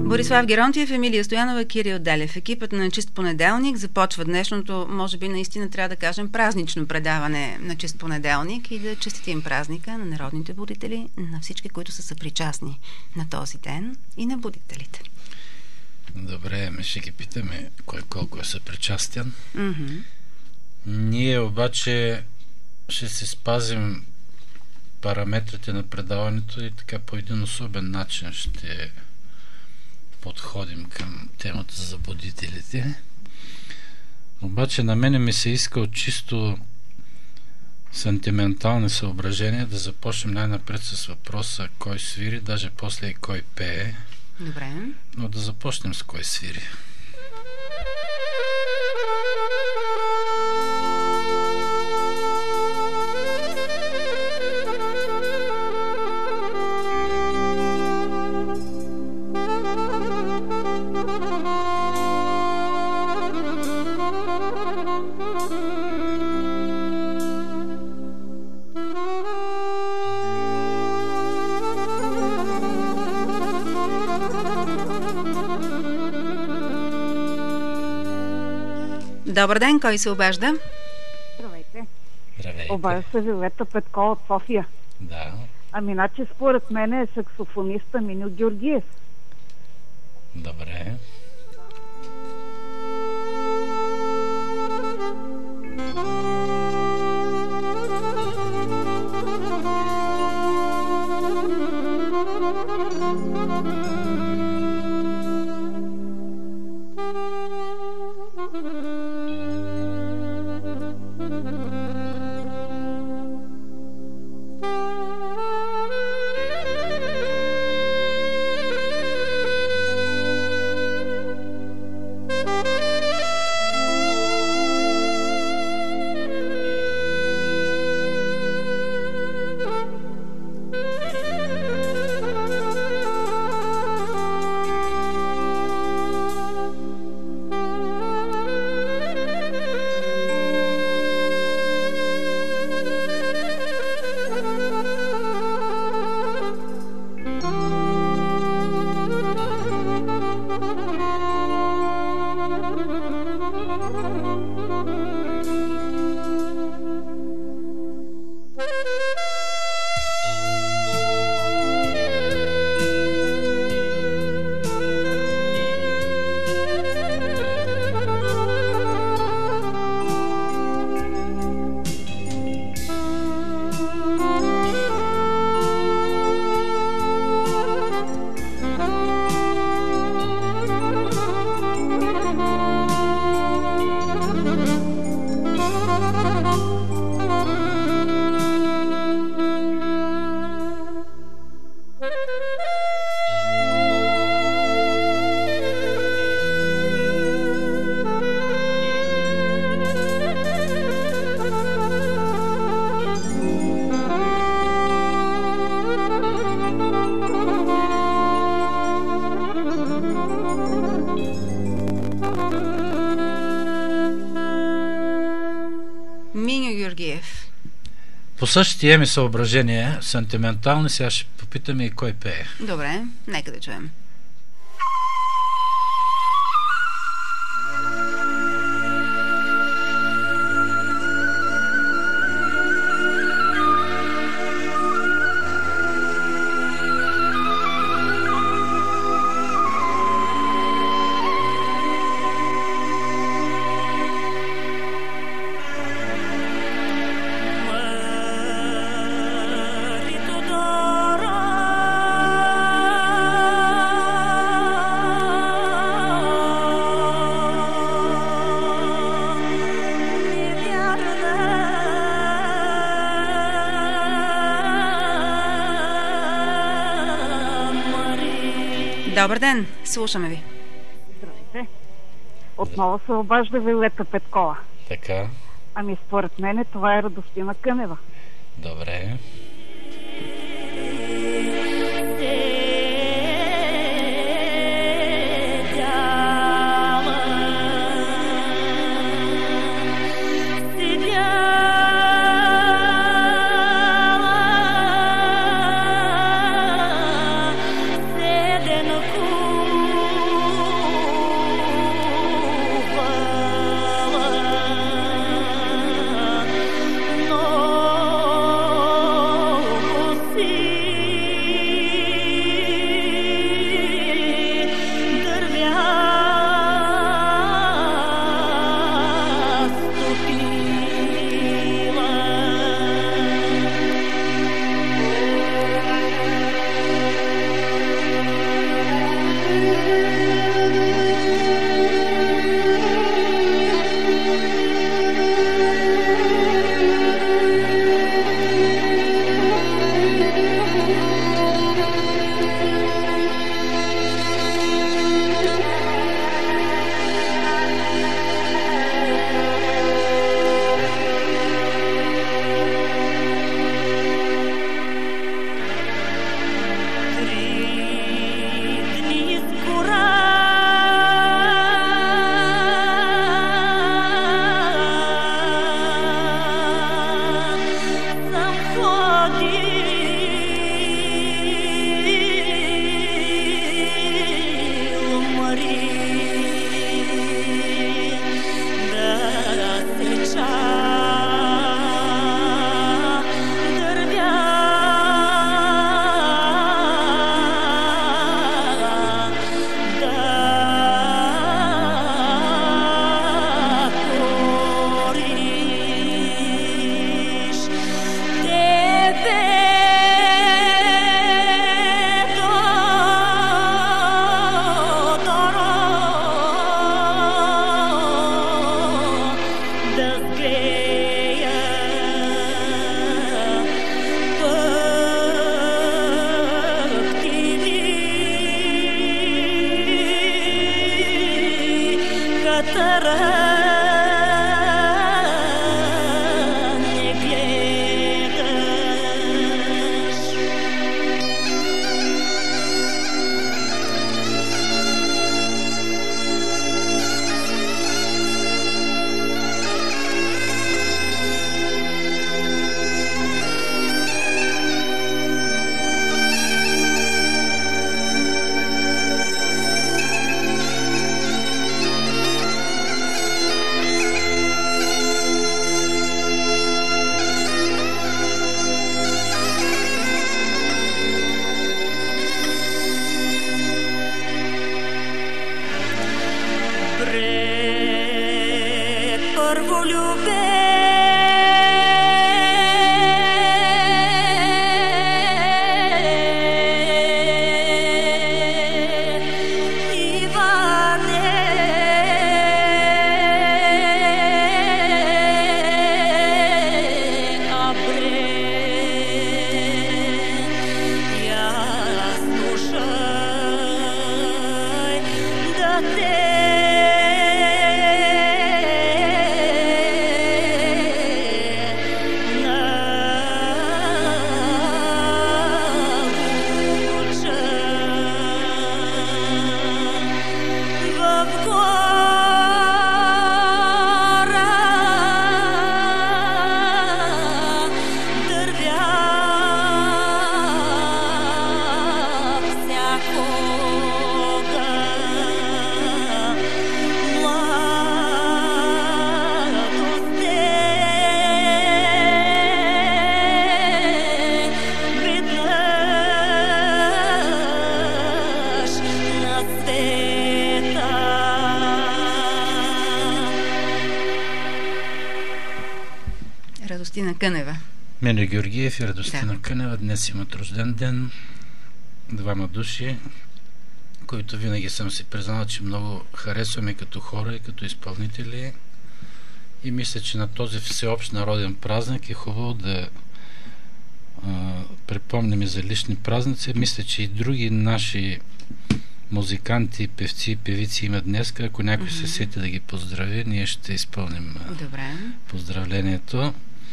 Борислав Геронтиев, Емилия Стоянова, Кирил Делев. Екипът на Чист понеделник започва днешното, може би наистина трябва да кажем, празнично предаване на Чист понеделник и да честитим празника на народните будители, на всички, които са съпричастни на този ден и на будителите. Добре, ще ги питаме кой колко е съпричастен. Ние обаче ще се спазим параметрите на предаването и така по един особен начин ще подходим към темата за будителите. Обаче на мене ми се иска от чисто сантиментални съображения да започнем най-напред с въпроса кой свири, даже после и кой пее. Добре. Но да започнем с кой свири. Добър ден, кой се обажда? Здравейте. Здравейте. Обажда се Виолета Петкова от София. Да. Значи според мен е саксофониста Миньо Георгиев. Добре. По същите ми съображения, сантиментални, сега ще попитаме и кой пее. Добре, нека да чуем. Добър ден, слушаме ви. Здравейте. Отново се обажда Виолета Петкова. Така. Според мен това е Радостина Кънева. Добре. Седен Радостина Кънева. Мене Георгиев и Радостина Кънева днес имат рожден ден. Двама души, които винаги съм си признал, че много харесваме като хора и като изпълнители. И мисля, че на този всеобщ народен празник е хубаво да припомним за лични празници. Мисля, че и други наши музиканти, певци и певици имат днес. Ако някой се сети да ги поздрави, ние ще изпълним поздравлението.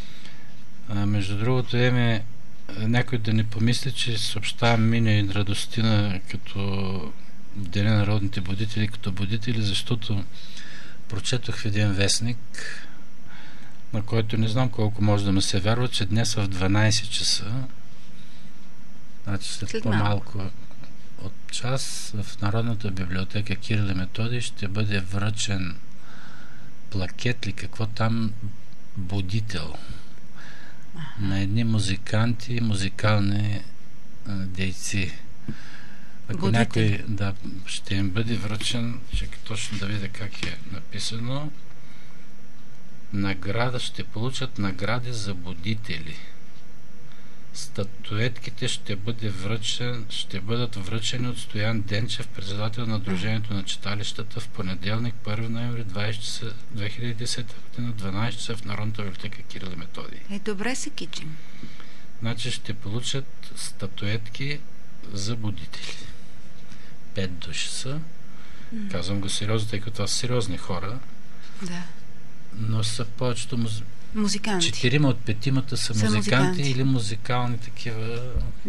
Между другото, някой да не помисли, че съобщавам Миньо и Радостина като Деня на народните будители, като будители, защото прочетох в един вестник, на който не знам колко може да ме се вярва, че днес в 12 часа, значи след по-малко от час, в Народната библиотека Кирил и Методий ще бъде връчен плакет ли, какво там, будител на едни музиканти, музикални дейци. Ако някой ще им бъде връчен, чакай точно да видя как е написано, награда, ще получат награди за будители. Статуетките ще бъдат връчени от Стоян Денчев, председател на Дружението на читалищата, в понеделник, 1 ноември 2010 година, 12 часа в Народната библиотека Кирил и Методий. Добре се кичим. Значи ще получат статуетки за будители. 5 души са. Казвам го сериозно, тъй като това са сериозни хора. Да. Но са повечето музиканти. 4 от 5 са музиканти или музикални такива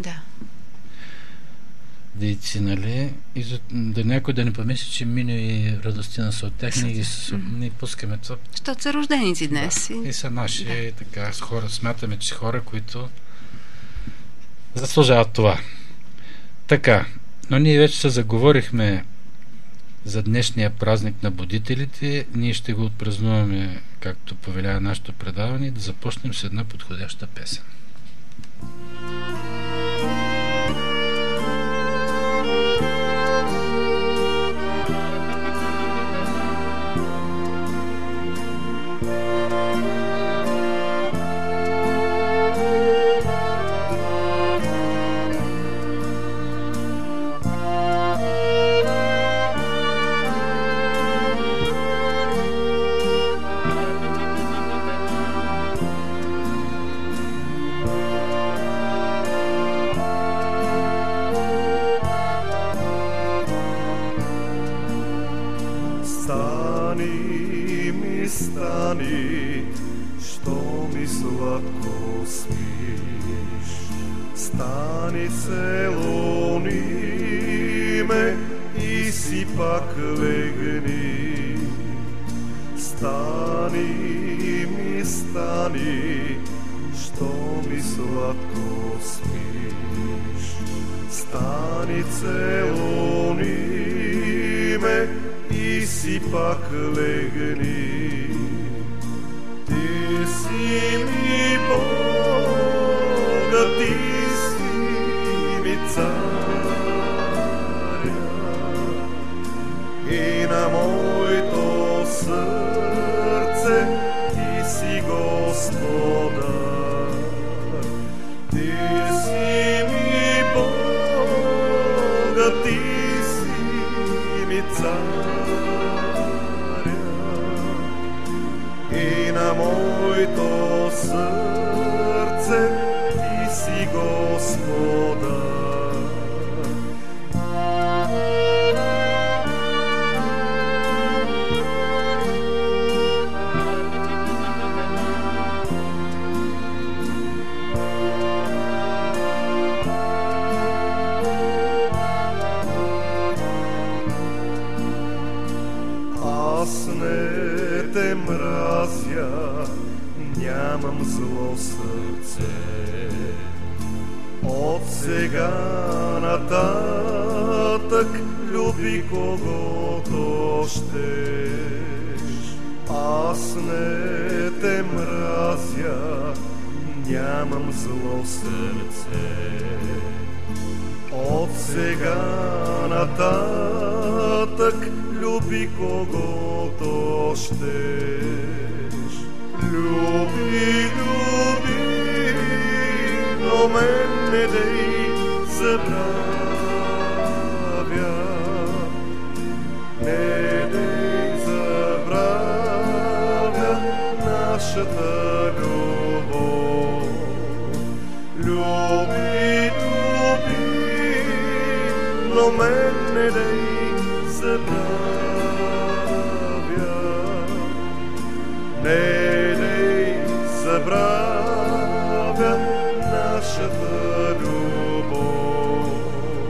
дейци, нали? И да някой да не помисли, че Миньо и Радостина са от тях, ние пускаме това. Защото са рожденици днес. И са наши така хора. Смятаме, че хора, които заслужават това. Така, но ние вече се заговорихме за днешния празник на будителите. Ние ще го отпразнуваме, както повелява нашето предаване, да започнем с една подходяща песен. Stani, što mi slatko smiš, stani celoni me i si pak legni. Stani mi, stani, što mi slatko smiš, stani celoni me i si pak legni. Ti si mi Boga, ti si mi carja i na mojto srce ti si gospodar. Ti si mi Boga, ti si mi carja i na mojto srce ti si gospodar. Аз не те мразя, нямам зло сърце. От сега нататък люби когото щеш. Аз не те мразя, нямам зло сърце. От сега нататък люби когото щеш. Люби, люби, но мен не дей забравя. Не дей забравя нашата любов. Люби, люби, но мен не дей забравя. Не дей забравя нашата любов.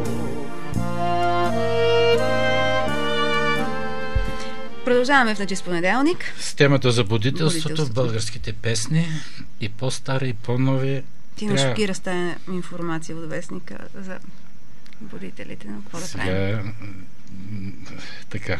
Продължаваме в Начист понеделник с темата за будителството в българските песни, и по-стари, и по-нови. Ти не шокира с тая информация от вестника за будителите, но какво да правим? Така.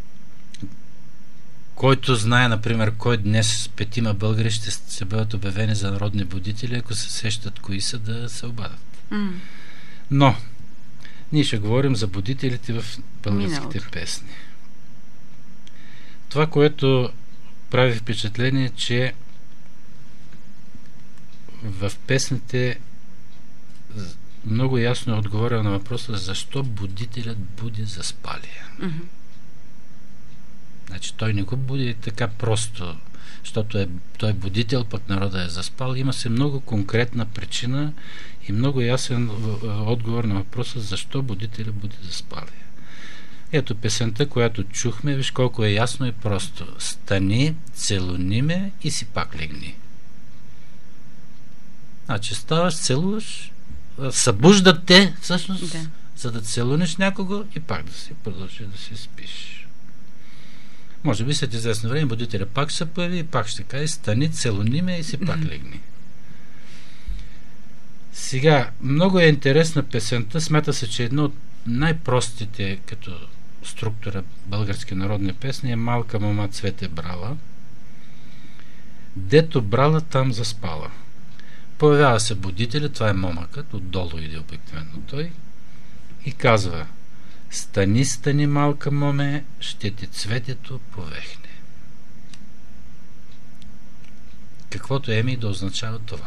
Който знае, например, кой днес 5 българи ще бъдат обявени за народни будители, ако се сещат кои са, да се обадят. Но ние ще говорим за будителите в българските песни. Това, което прави впечатление, че в песните много ясно е отговорил на въпроса защо будителят буди заспалия. Значи той не го буди така просто, защото той е будител, пък народа е заспал. Има се много конкретна причина и много ясен отговор на въпроса защо будителя буди заспалия. Ето песента, която чухме, виж колко е ясно и просто. Стани, целуни ме и си пак легни. Значи ставаш, целуваш, събуждат те, всъщност, за да целуниш някого и пак да си продължи да си спиш. Може би след известно време будителя пак ще се появи и пак ще каже стани, целуни ме и си пак легни. Сега, много е интересна песента. Смята се, че едно от най-простите като структура български народни песни е Малка мома цвете брала, дето брала там заспала. Появява се будителя, това е момъкът, отдолу иде обикновено той, и казва: стани, стани, малка моме, ще ти цветето повехне. Каквото е ми да означава това.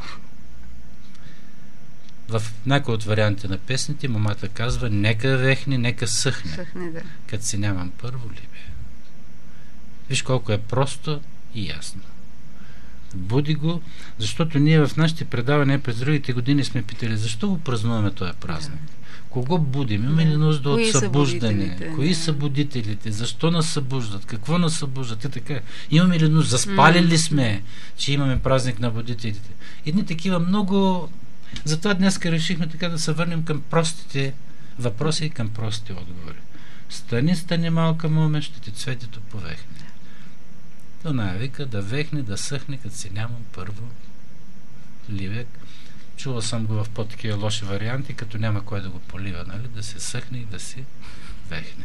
В някои от варианти на песните момата казва: нека вехне, нека съхне. Съхне, да. Като си нямам първо либе. Виж колко е просто и ясно. Буди го, защото ние в нашите предавания през другите години сме питали: защо го празнуваме този празник? Кого будим? Имаме ли нужда от събуждане? Кои са будителите? Защо нас събуждат? Какво нас събуждат? И така. Имаме ли нужда? Заспали ли сме, че имаме празник на будителите? Едни такива много... Затова днес решихме така да се върнем към простите въпроси и към простите отговори. Стани, стани, малка моме, ще ти цветето повехне. Она вика да вехне, да съхне, като си нямам първо ливек. Чувал съм го в по-такива лоши варианти, като няма кой да го полива, нали? Да се съхне и да си вехне.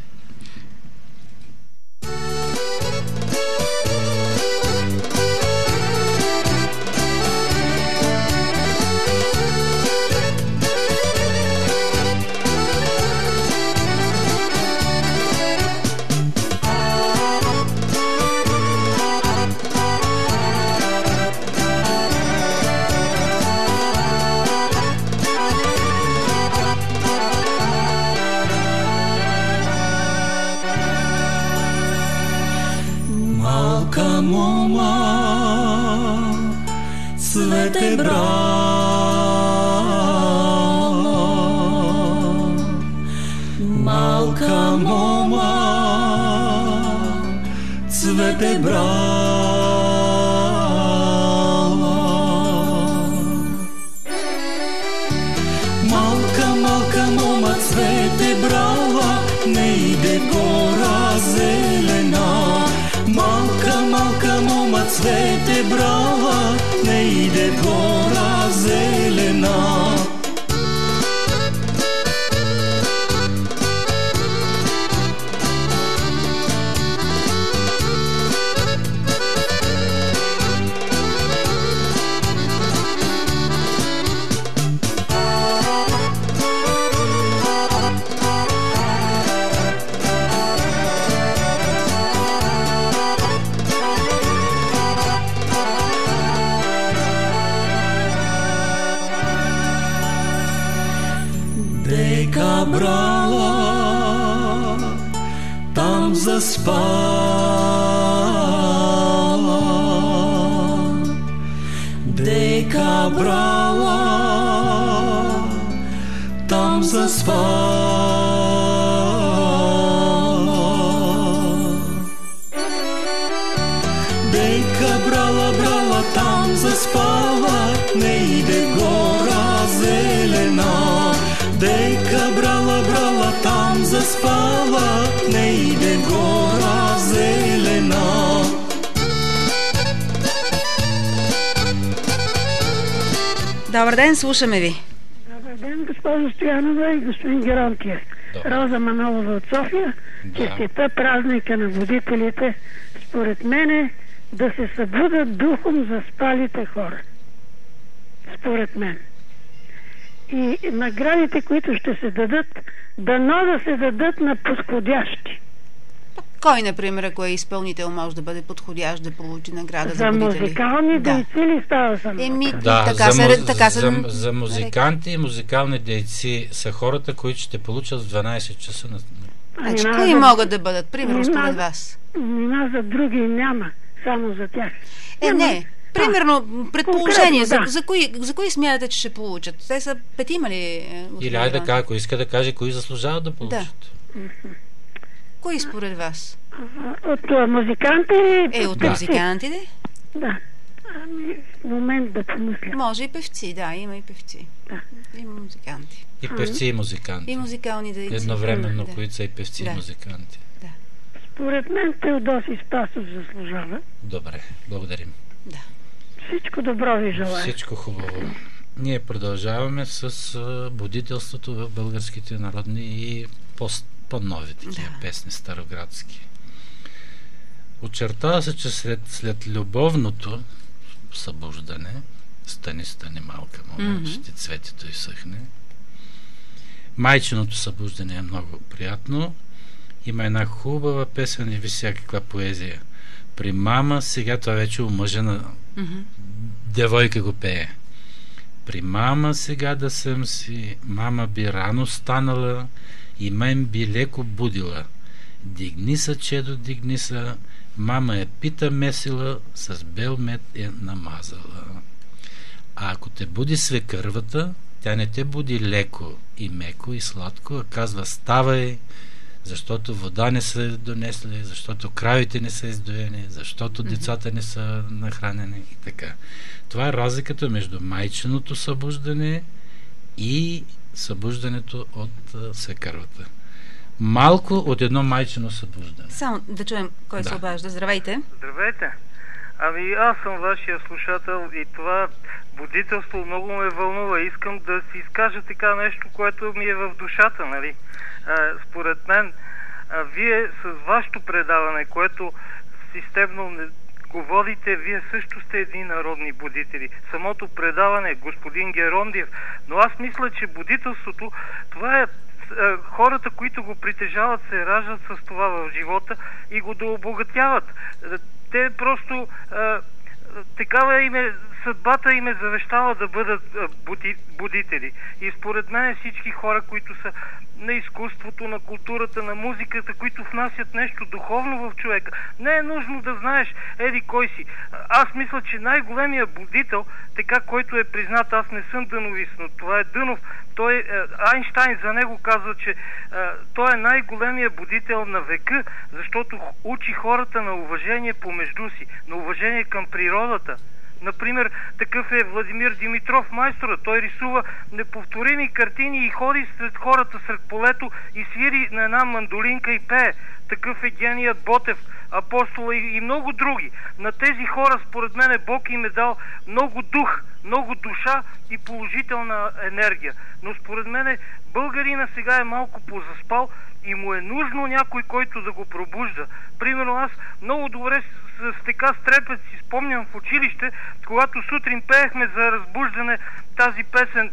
Цвете брала, малка мома, цвете брала. Малка мома, цвете брала, не иде гора зелена. Малка мома, цвете брала, не иде гора зелена. Дека брала, там заспала. Дека брала, там заспала. Дека брала, там заспала, не иде гора зелена. Дека брала, там заспала, не иде гора зелена. Добър ден, слушаме ви. Добър ден, госпожо Стоянова и господин Геронтиев. Роза Манолова от София. Честита празника на будителите. Според мене да се събудат духом заспалите хора. Според мен. И наградите, които ще се дадат, дано да се дадат на подходящи. Кой, например, ако е изпълнител, може да бъде подходящ да получи награда за будители? За музикални дейци ли става само? За музиканти и музикални дейци са хората, които ще получат в 12 часа на... Значи, кои могат да бъдат, примерно, според вас? За други няма, само за тях. Не. Примерно, предположение, за кои смятате, че ще получат? Те са петима ли? Или айде да кажа, ако иска да каже, кои заслужават да получат. Да. Кои според вас? От музиканти? От музикантите? Да. В момент да помисля. Може и певци, да, има и певци. Да. Има музиканти. И певци и музиканти. И музикални дейци. Едновременно, които са и певци и музиканти. Да. Според мен Теодосий Спасов заслужава. Добре, благодарим. Да. Всичко добро ви желая. Всичко хубаво. Ние продължаваме с будителството в българските народни и по-нови такива песни, староградски. Очертава се, че след любовното събуждане, стани малка момент, ще цветето изсъхне. Майчиното събуждане е много приятно. Има една хубава песен, не ви всякаква поезия. При мама, сега това вече омъжена девойка го пее. При мама сега да съм си, мама би рано станала и мен би леко будила. Дигни са, чедо, дигни са, мама е пита месила, с бел мед е намазала. А ако те буди свекървата, тя не те буди леко и меко и сладко, а казва ставай, защото вода не са донесли, защото кравите не са издоени, защото децата не са нахранени и така. Това е разликата между майчиното събуждане и събуждането от свекървата. Малко от едно майчино събуждане. Само да чуем кой се обажда. Здравейте. Здравейте. Ами аз съм вашия слушател и това будителство много ме вълнува. Искам да си изкажа така нещо, което ми е в душата, нали? Според мен, вие с вашето предаване, което системно го водите, вие също сте едни народни будители. Самото предаване, господин Герондиев, но аз мисля, че будителството, това е хората, които го притежават, се раждат с това в живота и го дообогатяват. Те просто такава им е, съдбата им е завещала да бъдат будители. И според мен всички хора, които са на изкуството, на културата, на музиката, които внасят нещо духовно в човека, не е нужно да знаеш еди кой си. Аз мисля, че най-големия будител, така който е признат, аз не съм дъновист, но това е Дънов. Айнщайн за него казва, че той е най-големия будител на века, защото учи хората на уважение помежду си, на уважение към природата. Например, такъв е Владимир Димитров, майстора. Той рисува неповторими картини и ходи сред хората сред полето и свири на една мандолинка и пее. Такъв е геният Ботев, Апостола и много други. На тези хора, според мен, Бог им е дал много дух, много душа и положителна енергия. Но според мен българина сега е малко позаспал и му е нужно някой, който да го пробужда. Примерно аз много добре с така стрепет си спомням в училище, когато сутрин пеехме за разбуждане тази песен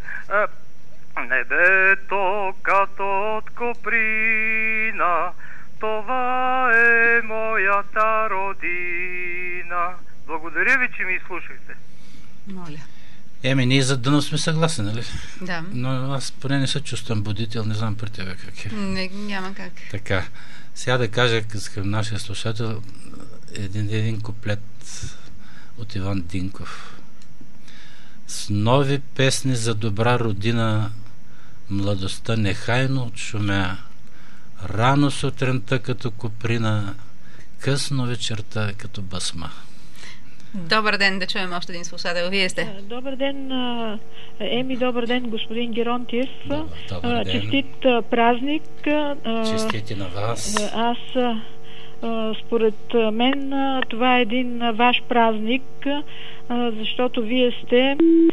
Небето като от коприна, това е моята родина. Благодаря ви, че ми изслушахте. Моля. Ние за Дънов сме съгласни, нали? Да. Но аз поне не се чувствам будител, не знам при тебе как е. Няма как. Така. Сега да кажа към нашия слушател един куплет от Иван Динков. С нови песни за добра родина младостта нехайно отшумя. Рано сутринта като коприна, късно вечерта като басма. Добър ден, да чуем още един слушател. Вие сте. Добър ден, добър ден, господин Геронтиев. Добър ден. Честит празник. Честити на вас. Аз, според мен, това е един ваш празник, защото вие сте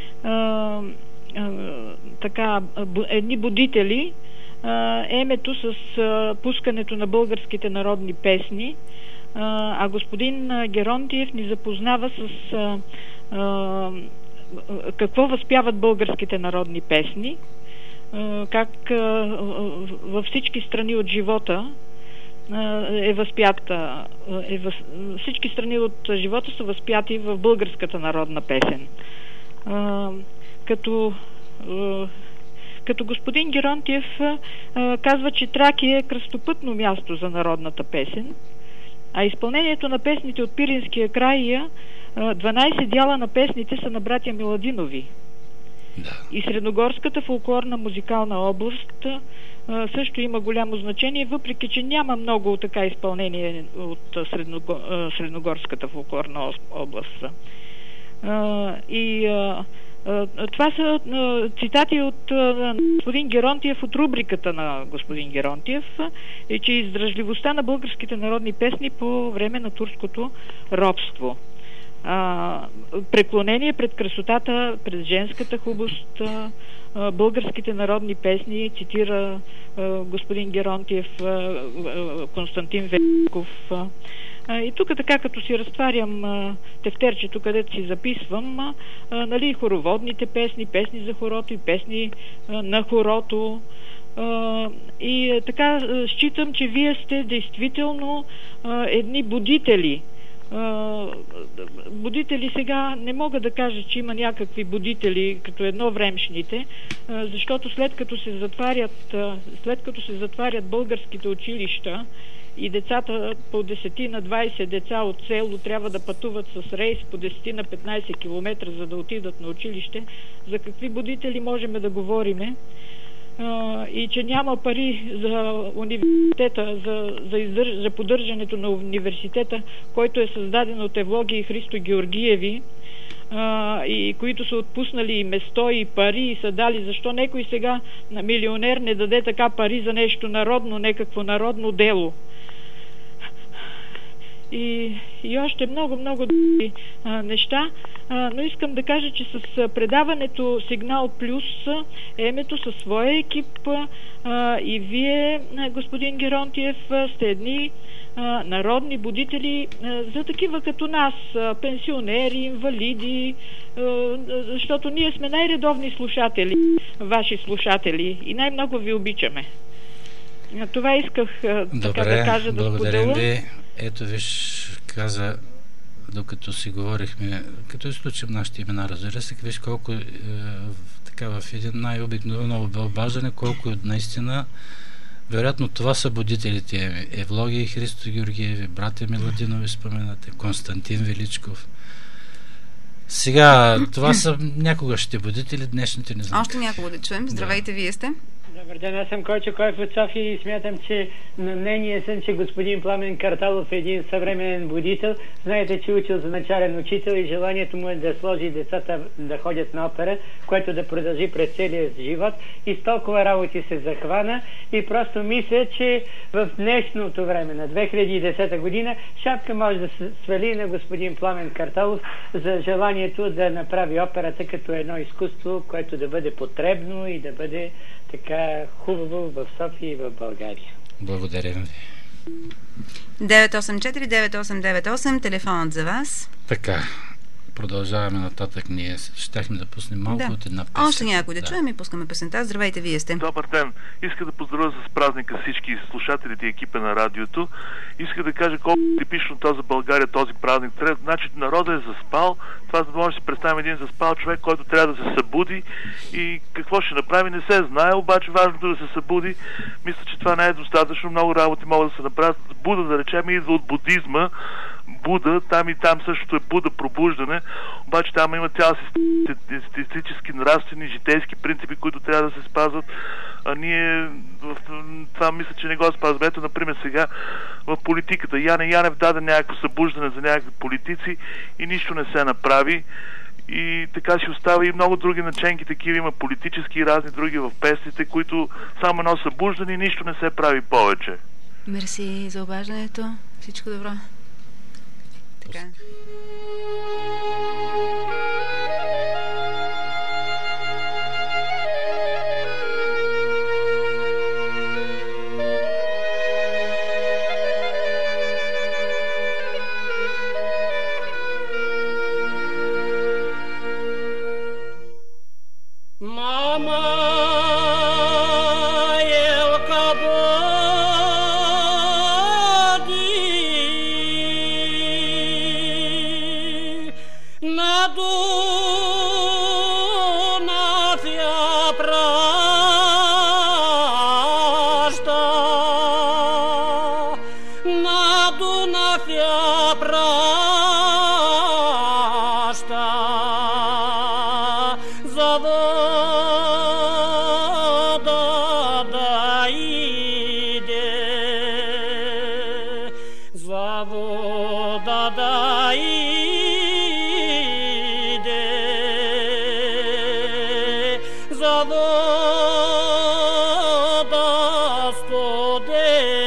едни будители. Емето с пускането на българските народни песни, а господин Геронтиев ни запознава с какво възпяват българските народни песни, как във всички страни от живота е възпята, всички страни от живота са възпяти в българската народна песен. Като господин Геронтиев казва, че Тракия е кръстопътно място за народната песен, а изпълнението на песните от Пиринския край, 12 дяла на песните са на братя Миладинови. Да. И Средногорската фолклорна музикална област също има голямо значение, въпреки че няма много така изпълнение от Средногорската фолклорна област. Това са цитати от господин Геронтиев от рубриката на господин Геронтиев, и че издръжливостта на българските народни песни по време на турското робство. преклонение пред красотата, пред женската хубост, българските народни песни, цитира господин Геронтиев, Константин Великов. И тук така, като си разтварям тефтерчето, където си записвам, нали, хороводните песни, песни за хорото и песни на хорото. И така считам, че вие сте действително едни будители. Будители сега не мога да кажа, че има някакви будители като едновремшните, защото след като се затварят българските училища и децата по 10 на 20 деца от село трябва да пътуват с рейс по 10 на 15 км, за да отидат на училище, за какви будители можем да говориме? И че няма пари за университета, за поддържането на университета, който е създаден от Евлогия и Христо Георгиеви, и които са отпуснали и место, и пари, и са дали. Защо некой сега на милионер не даде така пари за нещо народно, някакво народно дело? И още много неща, но искам да кажа, че с предаването Сигнал Плюс Емето със своя екип и вие, господин Геронтиев, сте едни народни будители за такива като нас, пенсионери, инвалиди, защото ние сме най-редовни слушатели, ваши слушатели, и най-много ви обичаме. Това исках така да кажа, да споделя. Благодарим ви. Ето виж, каза, докато си говорихме, като изключим нашите имена, разбира се, виж колко така в един най-обикновено обаждане, колко наистина, вероятно това са будителите. Евлогия и Христо Георгиеви, братя Миладинови споменате, Константин Величков. Сега, това са някогашните будители, днешните не знам. Още някого да чуем. Здравейте, вие сте. Добър ден, аз съм Койчо Коев от София и смятам, че на мнение съм, че господин Пламен Карталов е един съвременен будител. Знаете, че учил за начален учител и желанието му е да сложи децата да ходят на опера, което да продължи през целия живот, и с толкова работи се захвана и просто мисля, че в днешното време, на 2010 година, шапка може да се свали на господин Пламен Карталов за желанието да направи операта като едно изкуство, което да бъде потребно и да бъде така хубаво в София и в България. Благодарим ви. 984-9898, телефонът за вас. Така, продължаваме нататък. Ние щяхме да пуснем малко от една песен. Още някой да чуем и пускаме песента. Здравейте, вие сте. Добър ден. Иска да поздравя с празника всички слушателите и екипа на радиото. Иска да кажа колко типично това за България, този празник. Значи народът е заспал. Това за да може да си представим един заспал човек, който трябва да се събуди, и какво ще направи не се знае, обаче важното е да се събуди. Мисля, че това не е достатъчно. Много работи могат да се направят. Буда, да речем, идва от будизма. Буда, там и там същото е Буда, пробуждане, обаче там има цял статистически, нравствени, житейски принципи, които трябва да се спазват, а ние в това мисля, че не го спазваме. Ето, например, сега в политиката Яне Янев даде някакво събуждане за някакви политици и нищо не се направи. И така си остава и много други наченки, такива има политически и разни други в песните, които само едно събуждане и нищо не се прави повече. Мерси за обаждането. Всичко добро. Така.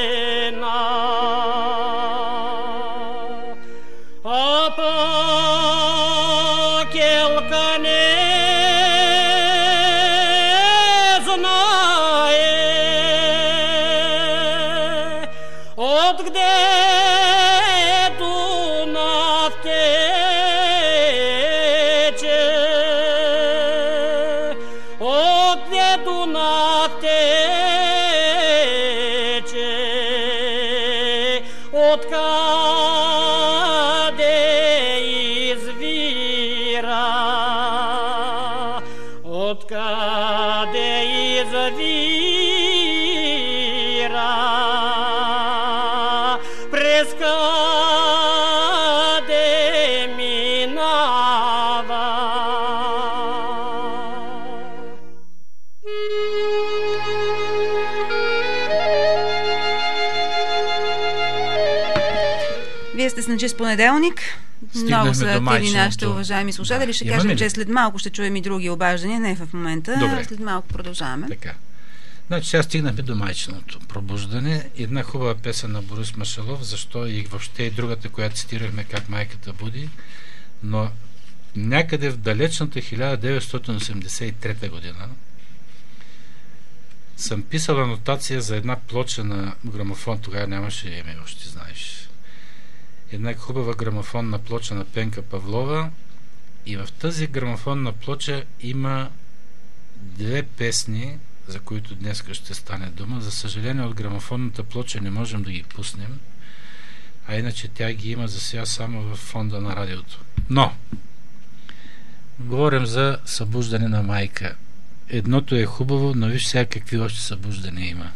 Apa Откъде Дунав тече, откъде Дунав тече, откъде извира, откъде извира, през къде минава. Вие сте с Начист понеделник. Много са активни нашите уважаеми слушатели. Ще кажем, че след малко ще чуем и други обаждания, не в момента. Добре. След малко продължаваме. Така. Значи сега стигнахме до майчиното пробуждане. Една хубава песен на Борис Машалов, защо и въобще и другата, която цитирахме, как майката буди, но някъде в далечната 1983 година съм писал анотация за една плоча на грамофон, тогава нямаше име, още знаеш. Една хубава грамофонна плоча на Пенка Павлова, и в тази грамофонна плоча има две песни, за които днес ще стане дума. За съжаление, от грамофонната плоча не можем да ги пуснем, а иначе тя ги има за сега само в фонда на радиото. Но говорим за събуждане на майка. Едното е хубаво, но виж сега какви още събуждане има.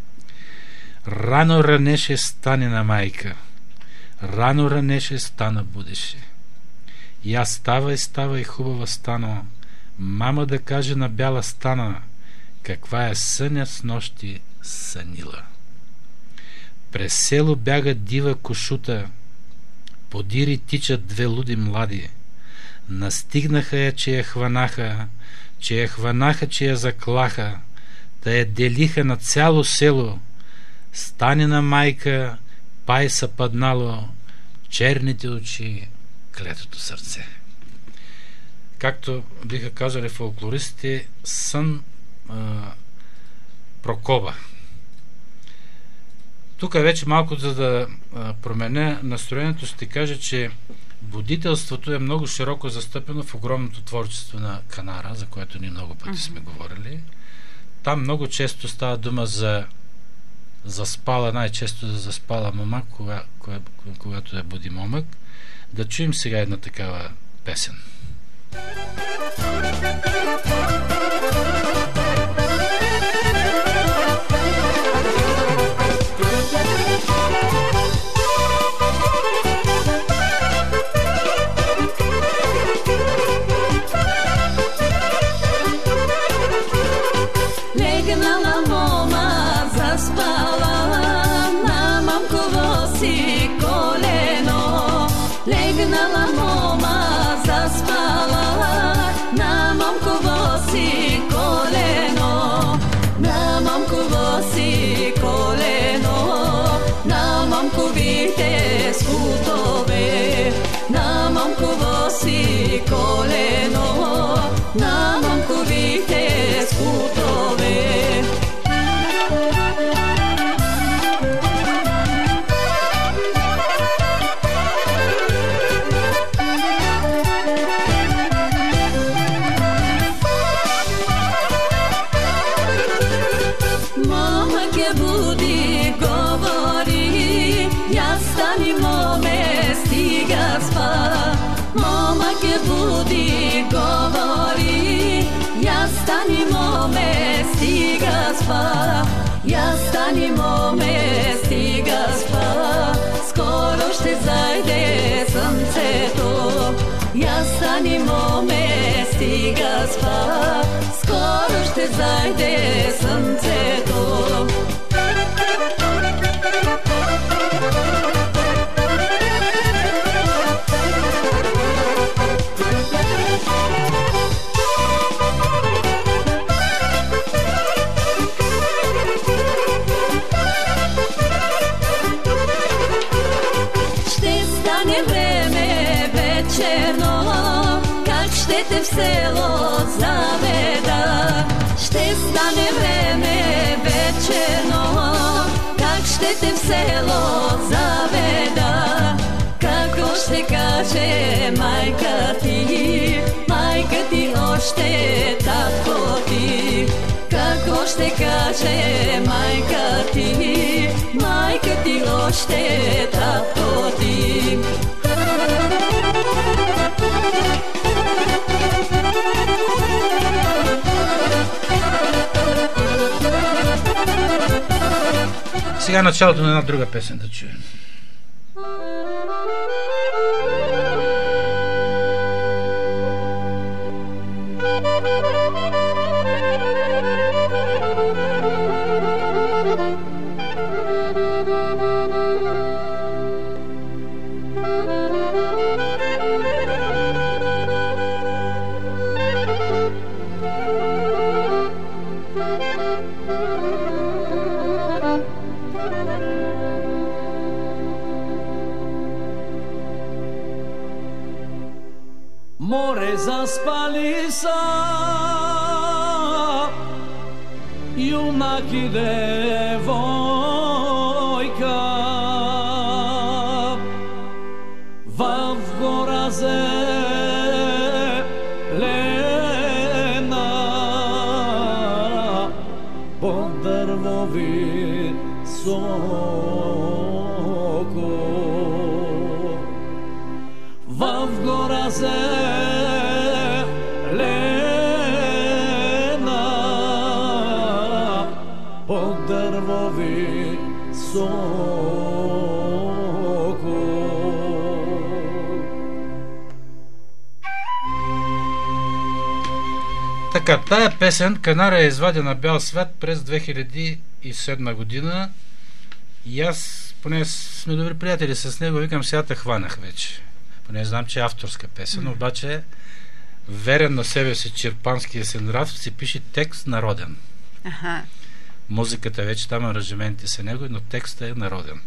Рано ранеше стане на майка, рано ранеше стана будеше. Я става и хубава стана, мама да каже на бяла стана, каква е съня с нощи сънила. През село бяга дива кошута, подири тичат две луди млади. Настигнаха я, че я хванаха, че я заклаха, да я делиха на цяло село. Станена майка, пай са паднало, черните очи, клетото сърце. Както биха казали фолклористите, сън Прокоба. Тук вече малко, за да променя настроението, ще кажа, че будителството е много широко застъпено в огромното творчество на Канара, за което ние много пъти сме говорили. Там много често става дума за заспала, най-често за заспала мама, когато я буди момък. Да чуем сега една такава песен. Легнала мома, заспала на мамково си колено. Легнала мома, заспала на мамково си колено. На мамково си колено, на мамковите скутове. На мамково си колено, на мамковите скутове. Мама ке буди, говори, я стани моме, стига спа. Мама ке буди, говори, я стани моме, стига спа. Я стани моме, стига спа. Скоро ще зайде слънцето. Я стани моме, стига спа. Скоро ще зайде слънцето. Ще стане време вечерно, как ще те в село заведа. Ще стане време вечерно, как ще те в село заведа, какво ще каже майка ти още татко ти, какво ще каже майка ти още татко ти. Сега началото на една друга песен да чуем. Море заспали са юнак и девойка в гора зелена под дървови соко в гора зелена под дървови соко. Така, тая песен Канара е извадена на бял свят през 2007 година и аз, поне сме добри приятели с него, викам, сега те хванах вече. Поне знам, че е авторска песен, обаче верен на себе си черпанския си нрав си пише текст народен. Аха. Музиката вече, там аранжименти са него, но текстът е народен.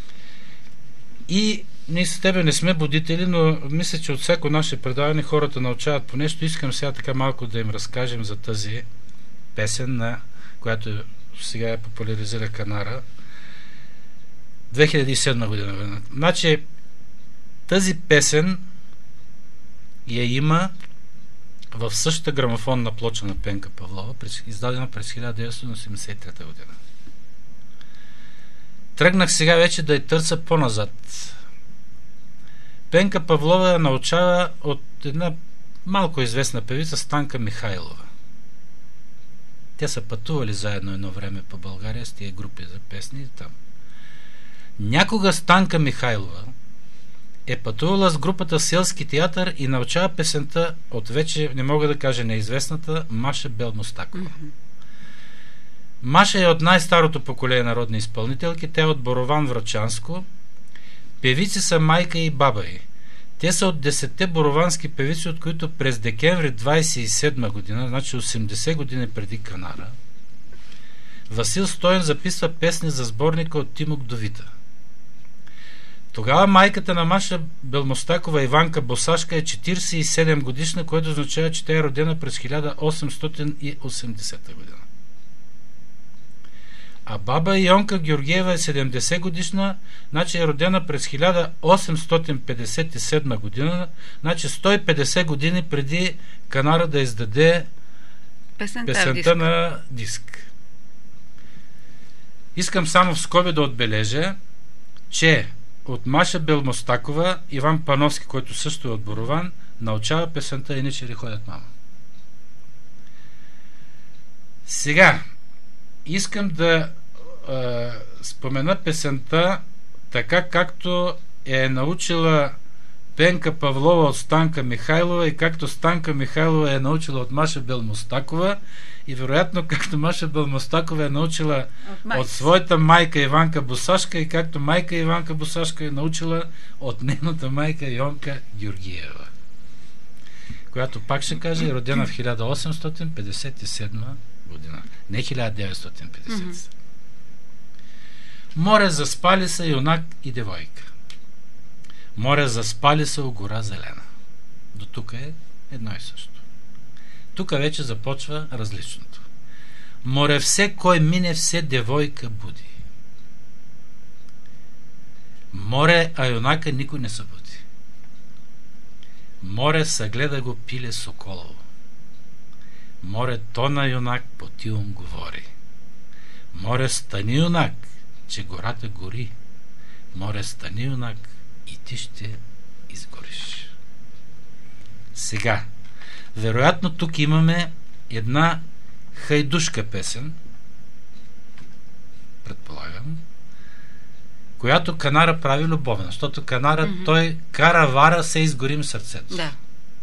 И ние с тебе не сме будители, но мисля, че от всяко наше предаване хората научават по нещо. Искам сега така малко да им разкажем за тази песен, на която сега я популяризира Канара. 2007 година. Значи, тази песен я има в същата грамофонна плоча на Пенка Павлова, издадена през 1983 година. Тръгнах сега вече да я търся по-назад. Пенка Павлова я научава от една малко известна певица Станка Михайлова. Те са пътували заедно едно време по България с тия групи за песни там. Някога Станка Михайлова е пътувала с групата Селски театър и научава песента от вече, не мога да кажа неизвестната, Маша Белмустакова. Маша е от най-старото поколение народни изпълнителки, тя е от Борован Врачанско. Певици са майка и баба й. Те са от 10-те боровански певици, от които през декември 27 година, значи 80 години преди Канара, Васил Стоен записва песни за сборника от Тимок Довита. Тогава майката на Маша Белмустакова, Иванка Босашка, е 47 годишна, което означава, че тя е родена през 1880 година. А баба Йонка Георгиева е 70 годишна, значи е родена през 1857 година, значи 150 години преди Канара да издаде песента на диск. Искам само в скоби да отбележа, че от Маша Белмустакова Иван Пановски, който също е от Борован, научава песента "Еничари ходят мама". Сега искам да спомена песента така, както е научила Пенка Павлова от Станка Михайлова и както Станка Михайлова е научила от Маша Белмустакова и вероятно както Маша Белмустакова е научила от своята майка Иванка Босашка и както майка Иванка Босашка е научила от нейната майка Йонка Георгиева, която, пак ще кажа, е родена в 1857 година. Не 1950. Море заспали са юнак и девойка. Море заспали са у гора зелена. До тук е едно и също. Тук вече започва различното. Море все, кой мине, все девойка буди. Море, а юнака никой не събуди. Море съгледа го пиле Соколово. Море тона юнак по Тилом говори. Море стани юнак, че гората гори. Море стани юнак и ти ще изгориш. Сега, вероятно тук имаме една хайдушка песен, предполагам, която Канара прави любовна, защото Канара, той кара вара се изгорим сърцето. Да.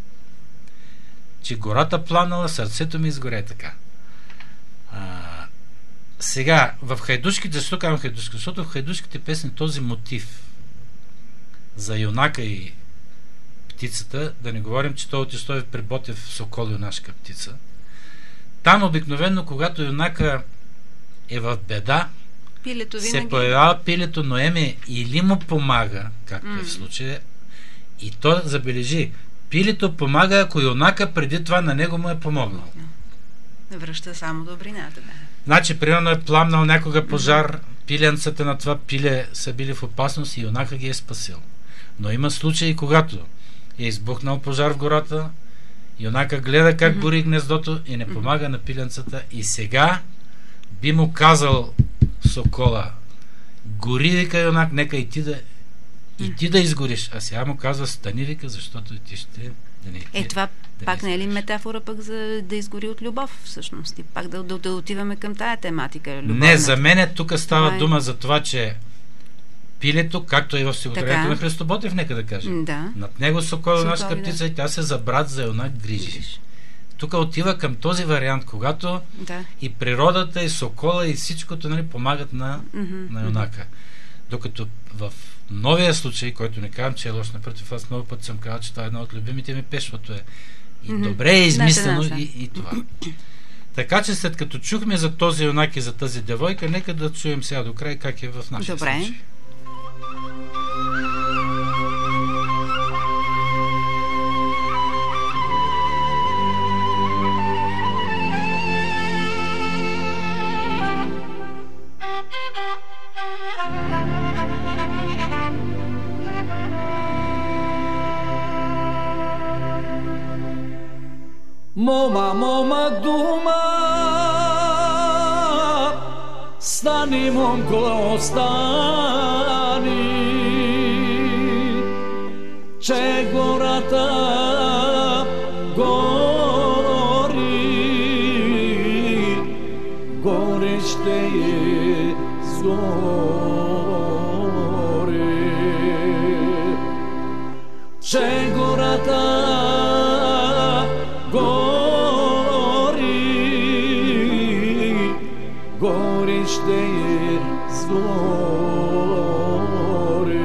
Че гората планала, сърцето ми изгоре така. Сега, в хайдушките, защо казвам хайдушки? Защото в хайдушките песни този мотив за юнака и птицата, да не говорим, че той отистои при Ботев Сокол юнашка птица. Там обикновено, когато юнака е в беда, пилето винаги се появява пилето Ноеме или му помага, както е в случая, и то забележи, пилето помага, ако юнака преди това на него му е помогнал. Връща само добрината, да. Значи, примерно е пламнал някога пожар, пиленцата на това пиле са били в опасност и юнака ги е спасил. Но има случаи, когато е избухнал пожар в гората, юнака гледа как гори гнездото и не помага на пиленцата, и сега би му казал Сокола: гори, вика юнак, нека и ти да изгориш. А сега му казва: стани, вика, защото и ти ще... това пак не е ли метафора пък за да изгори от любов, всъщност? И пак да отиваме към тая тематика. Любовна. Не, за мен тук става дума за това, че пилето, както и в стихотворението на Христо Ботев, нека да кажем. Да. Над него Сокола нашка птица и тя се за брат, за юнак грижи. Тук отива към този вариант, когато и природата, и Сокола, и всичкото, нали, помагат на юнака. Докато в новия случай, който не казвам, че е лош, напротив, аз много път съм казал, че това е една от любимите ми пешвато е. И добре е измислено и това. Така че след като чухме за този юнак и за тази девойка, нека да чуем сега до край как е в нашия случай. Мома дума, стани, момко, стани, че гората гори, горище е згори, че гората горище е згори.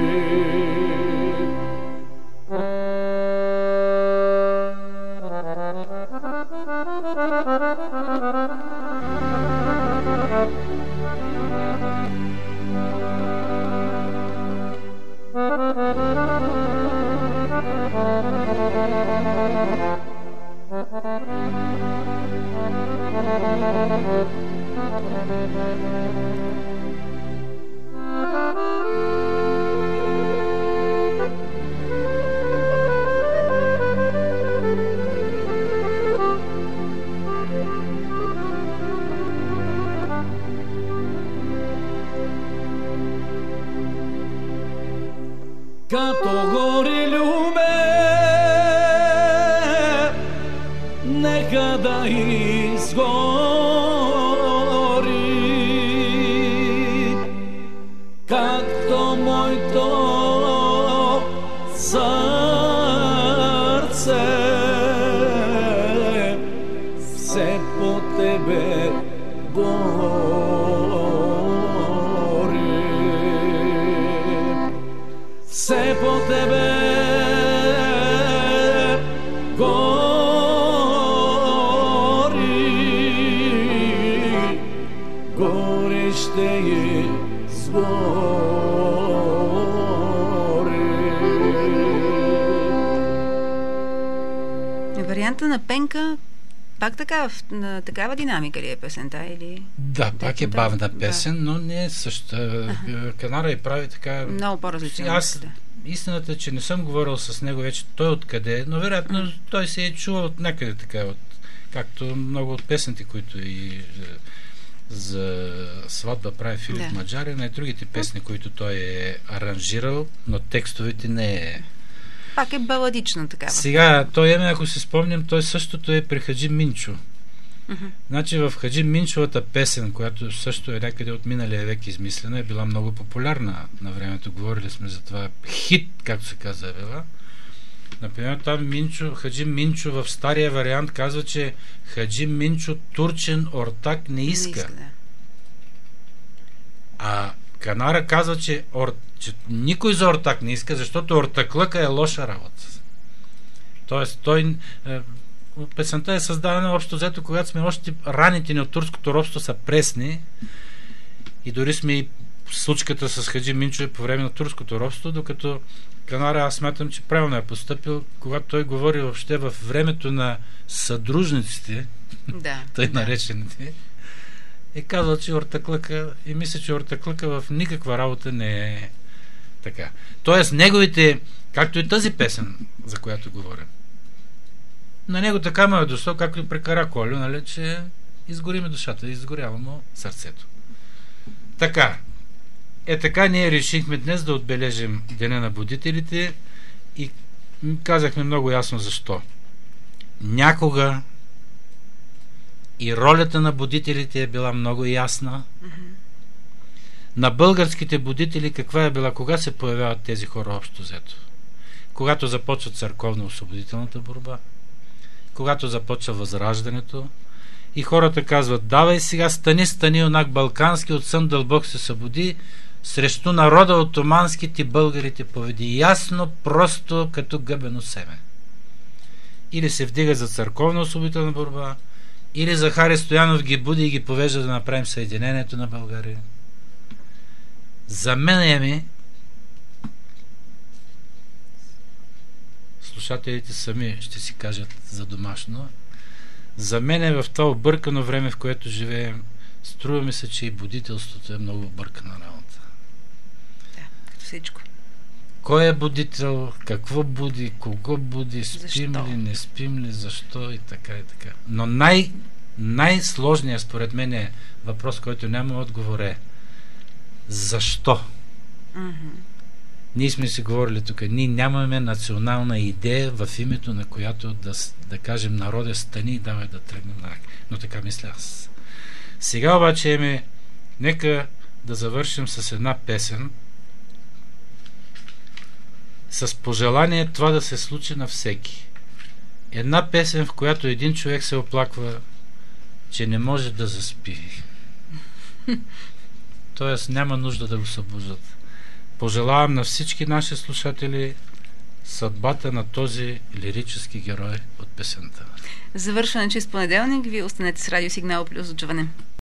Като гори любе, нека да изгори, както моето сърце все по тебе гори, все по тебе горище е згори. Варианта на Пенка Пак такава динамика ли е песента? Или... Да, пак е бавна песен, но не е съща. Канара и прави така... Много по-различна. Аз истината е, че не съм говорил с него вече той откъде е, но вероятно той се е чувал от някъде така, както много от песните, които и за сватба прави Филип Маджарин, и другите песни, които той е аранжирал, но текстовете не е. Пак е баладично такава. Сега, той ако си спомням, той същото е при Хаджи Минчо. Значи в Хаджи Минчовата песен, която също е някъде от миналия век измислена, е била много популярна на времето. Говорили сме за това. Хит, както се казва, е била. Например, там Хаджи Минчо в стария вариант казва, че Хаджи Минчо турчен ортак не иска. А Канара казва, че никой за ортак не иска, защото ортаклъка е лоша работа. Тоест, песента е създадена общо взето, когато сме още раните ни от турското робство са пресни и дори сме и случката с Хаджи Минчо по време на турското робство, докато Канара, аз смятам, че правилно е постъпил, когато той говори въобще в времето на съдружниците, тъй наречените, и казал, че ортаклъка, и мисля, че ортаклъка в никаква работа не е така. Тоест, неговите, както и тази песен, за която говоря, на него така му е дошло, както и при Караколю, нали, че изгори ми душата, изгорява му сърцето. Така. Така ние решихме днес да отбележим Деня на будителите и казахме много ясно защо. Някога и ролята на будителите е била много ясна. На българските будители каква е била? Кога се появяват тези хора общо взето? Когато започва църковно-освободителната борба, когато започва възраждането и хората казват: давай сега, стани, онак балкански, от сън дълбок се събуди, срещу народа отомански ти българите поведи. Ясно, просто като гъбено семе. Или се вдига за църковно-освободителна борба, или Захари Стоянов ги буди и ги повежда да направим съединението на България. За мен слушателите сами ще си кажат за домашно. За мен в това объркано време, в което живеем, струва ми се, че и будителството е много объркана работа. Да, като всичко. Кой е будител, какво буди, кого буди, спим ли, не спим ли, защо и така и така. Но най-сложният според мен е въпрос, който няма отговор е: защо? Ние сме си говорили тук, ние нямаме национална идея, в името на която да кажем: народе, стани и давай да тръгнем на ръка. Но така мисля аз. Сега обаче нека да завършим с една песен, с пожелание това да се случи на всеки. Една песен, в която един човек се оплаква, че не може да заспи. Тоест няма нужда да го събуждат. Пожелавам на всички наши слушатели съдбата на този лирически герой от песента. Завършва на чист понеделник. Вие останете с Радио Сигнал плюс. До чуване.